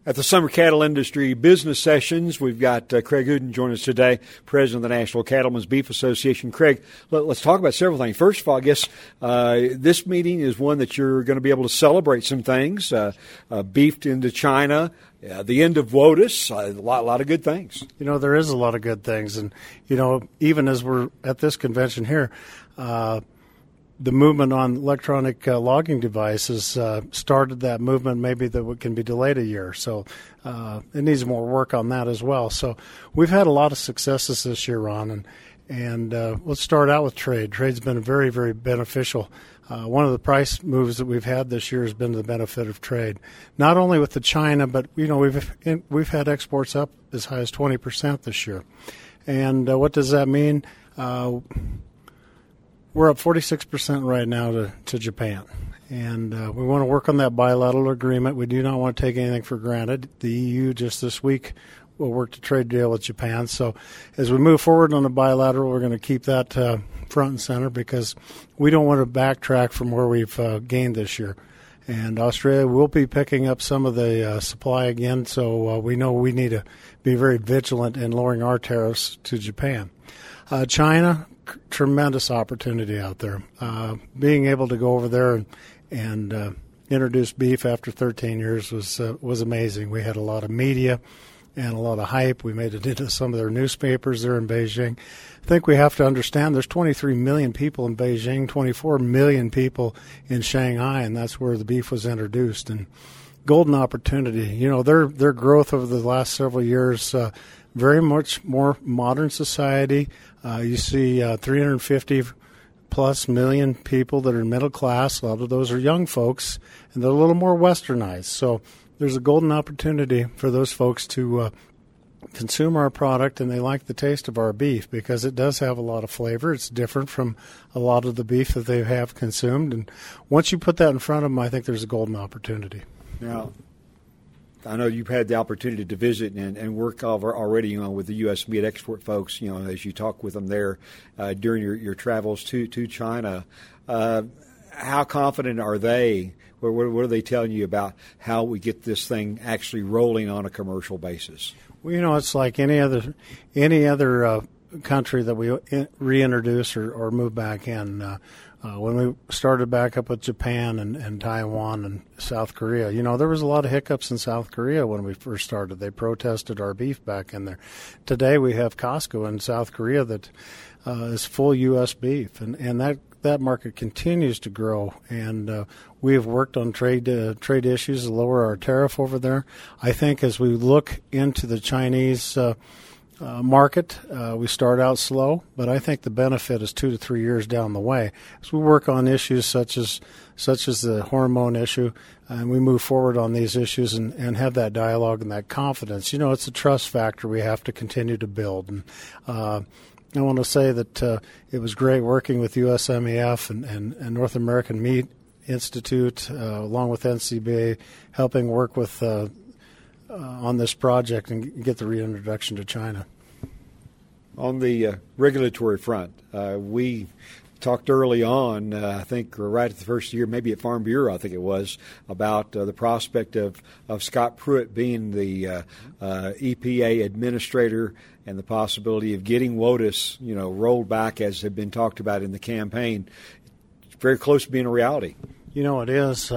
At the Summer Cattle Industry Business Sessions, we've got Craig Uden joining us today, President of the National Cattlemen's Beef Association. Craig, let's talk about several things. First of all, I guess this meeting is one that you're going to be able to celebrate some things, beef into China, the end of WOTUS, a lot of good things. You know, there is a lot of good things. And, you know, even as we're at this convention here, the movement on electronic logging devices started that movement maybe that can be delayed a year. So it needs more work on that as well. So we've had a lot of successes this year, Ron. And let's start out with trade. Trade's been very, very beneficial. One of the price moves that we've had this year has been to the benefit of trade, not only with the China, but, you know, we've had exports up as high as 20% this year. And what does that mean? We're up 46% right now to Japan, and we want to work on that bilateral agreement. We do not want to take anything for granted. The EU just this week will work a trade deal with Japan. So as we move forward on the bilateral, we're going to keep that front and center because we don't want to backtrack from where we've gained this year. And Australia will be picking up some of the supply again, so we know we need to be very vigilant in lowering our tariffs to Japan. China, tremendous opportunity out there. Being able to go over there and introduce beef after 13 years was amazing. We had a lot of media and a lot of hype. We made it into some of their newspapers there in Beijing. I think we have to understand there's 23 million people in Beijing, 24 million people in Shanghai, and that's where the beef was introduced. And golden opportunity. You know, their growth over the last several years, very much more modern society. You see 350 plus million people that are middle class. A lot of those are young folks, and they're a little more westernized. So there's a golden opportunity for those folks to consume our product, and they like the taste of our beef because it does have a lot of flavor. It's different from a lot of the beef that they have consumed. And once you put that in front of them, I think there's a golden opportunity. Now, I know you've had the opportunity to visit and work already, you know, with the U.S. meat export folks, you know, as you talk with them there during your travels to China. How confident are they? What are they telling you about how we get this thing actually rolling on a commercial basis? Well, you know, it's like any other country that we reintroduce or move back in. When we started back up with Japan and Taiwan and South Korea, you know, there was a lot of hiccups in South Korea when we first started. They protested our beef back in there. Today we have Costco in South Korea that is full U.S. beef, and that market continues to grow. And we have worked on trade issues to lower our tariff over there. I think as we look into the Chinese market, we start out slow, but I think the benefit is 2 to 3 years down the way as we work on issues such as the hormone issue, and we move forward on these issues and have that dialogue and that confidence. You know, it's a trust factor we have to continue to build. And I want to say that it was great working with USMEF and North American Meat Institute, along with NCBA, helping work with on this project and get the reintroduction to China. On the regulatory front, we talked early on, I think right at the first year, maybe at Farm Bureau, I think it was, about the prospect of Scott Pruitt being the EPA administrator and the possibility of getting WOTUS, you know, rolled back as had been talked about in the campaign. It's very close to being a reality. You know, it is.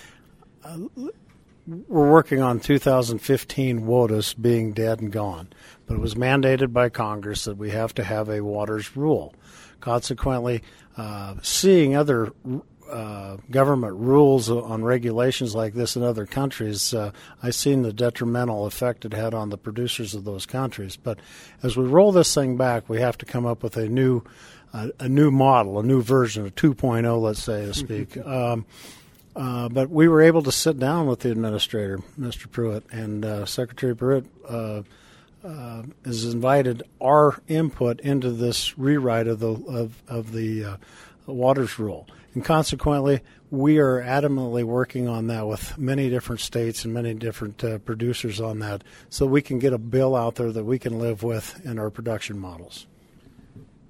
We're working on 2015 WOTUS being dead and gone, but it was mandated by Congress that we have to have a waters rule. Consequently, seeing other government rules on regulations like this in other countries, I've seen the detrimental effect it had on the producers of those countries. But as we roll this thing back, we have to come up with a new model, a new version, a 2.0, let's say, to speak. But we were able to sit down with the administrator, Mr. Pruitt, and Secretary Pruitt has invited our input into this rewrite of the waters rule. And consequently, we are adamantly working on that with many different states and many different producers on that so we can get a bill out there that we can live with in our production models.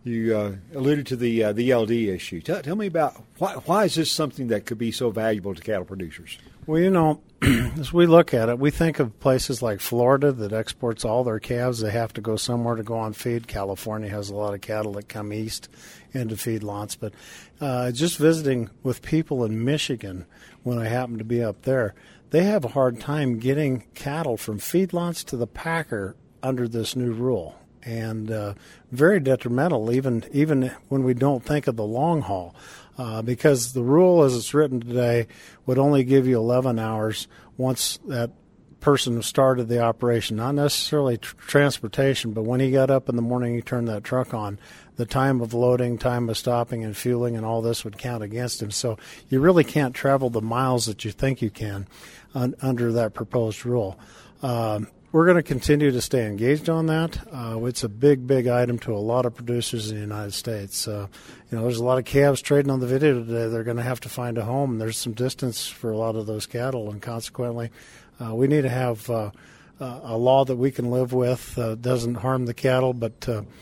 You alluded to the ELD issue. Tell me about why is this something that could be so valuable to cattle producers? Well, as we look at it, we think of places like Florida that exports all their calves. They have to go somewhere to go on feed. California has a lot of cattle that come east into feedlots. But just visiting with people in Michigan when I happen to be up there, they have a hard time getting cattle from feedlots to the packer under this new rule. And very detrimental, even when we don't think of the long haul, because the rule as it's written today would only give you 11 hours once that person started the operation, not necessarily transportation, but when he got up in the morning, he turned that truck on, the time of loading, time of stopping and fueling and all this would count against him. So you really can't travel the miles that you think you can under that proposed rule. We're going to continue to stay engaged on that. It's a big item to a lot of producers in the United States. There's a lot of calves trading on the video today. They're going to have to find a home, and there's some distance for a lot of those cattle, and consequently, we need to have a law that we can live with, doesn't harm the cattle, but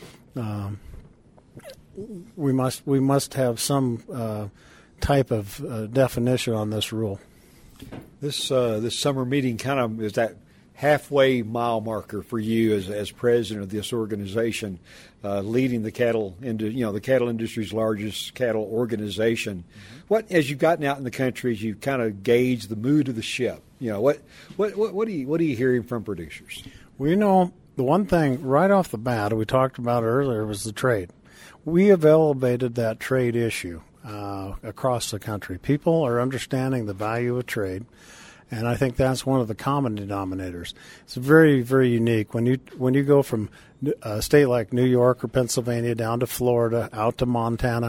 we must have some type of definition on this rule. This summer meeting kind of is that halfway mile marker for you as president of this organization, leading the cattle the cattle industry's largest cattle organization. Mm-hmm. What, as you've gotten out in the country, as you kind of gauge the mood of the ship, what are you hearing from producers? Well, the one thing right off the bat we talked about earlier was the trade. We have elevated that trade issue across the country. People are understanding the value of trade. And I think that's one of the common denominators. It's very, very unique. When you go from a state like New York or Pennsylvania down to Florida, out to Montana,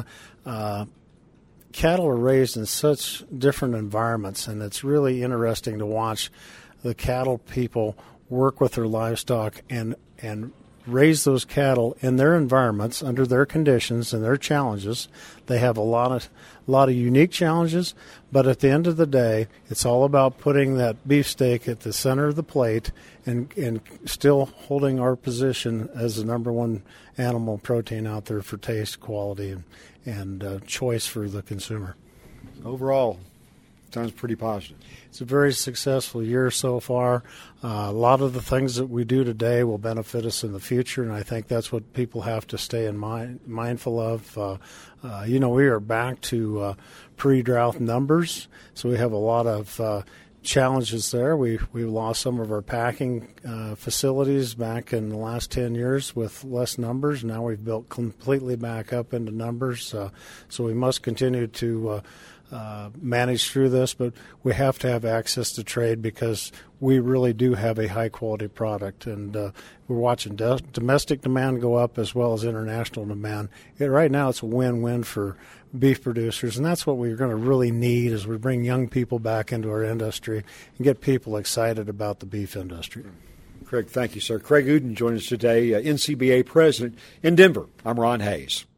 cattle are raised in such different environments, and it's really interesting to watch the cattle people work with their livestock and raise those cattle in their environments under their conditions and their challenges. They have a lot of unique challenges, but at the end of the day, it's all about putting that beefsteak at the center of the plate and still holding our position as the number one animal protein out there for taste, quality, and choice for the consumer. Overall, sounds pretty positive. It's a very successful year so far. A lot of the things that we do today will benefit us in the future, and I think that's what people have to stay mindful of. We are back to pre-drought numbers, so we have a lot of challenges there. We lost some of our packing facilities back in the last 10 years with less numbers. Now we've built completely back up into numbers, so we must continue to manage through this, but we have to have access to trade because we really do have a high-quality product, and we're watching domestic demand go up as well as international demand. Right now it's a win-win for beef producers, and that's what we're going to really need as we bring young people back into our industry and get people excited about the beef industry. Craig, thank you, sir. Craig Uden joined us today, NCBA president in Denver. I'm Ron Hayes.